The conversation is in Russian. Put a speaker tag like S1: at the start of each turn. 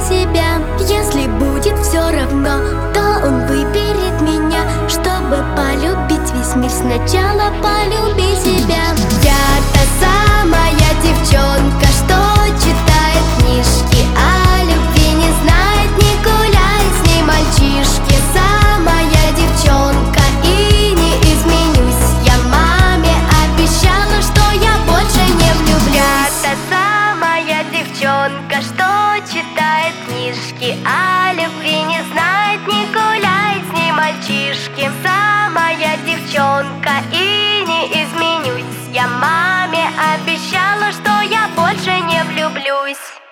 S1: себя. Если будет все равно, то он выберет меня. Чтобы полюбить весь мир, сначала полюби себя. Я та самая девчонка, что читает книжки, а любви не знает, не гуляет с ней мальчишки. Самая девчонка, и не изменюсь. Я маме обещала, что я больше не влюблюсь. Я та самая девчонка, что читает книжки, а любви не знает, не гуляет с ней мальчишки. Самая девчонка, и не изменюсь. Я маме обещала, что я больше не влюблюсь.